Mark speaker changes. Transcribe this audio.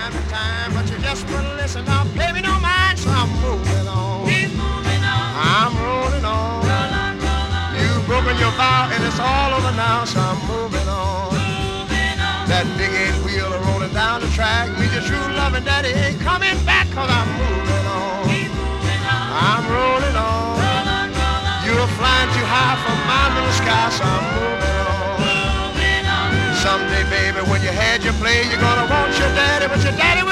Speaker 1: time to time, but you just wouldn't listen. Now pay me no mind, so I'm moving on.
Speaker 2: Keep moving on.
Speaker 1: I'm rolling on.
Speaker 2: Roll on, roll on.
Speaker 1: You've broken your vow and it's all over now, so I'm moving on.
Speaker 2: Moving on.
Speaker 1: That big eight wheel rolling down the track means your true loving daddy ain't coming back, cause I'm moving on.
Speaker 2: Keep moving on.
Speaker 1: I'm rolling on.
Speaker 2: Roll on, roll on.
Speaker 1: You're flying too high from my little sky, so I'm moving on.
Speaker 2: Moving on.
Speaker 1: Someday, baby, when you had your play, you're gonna want your daddy, but your daddy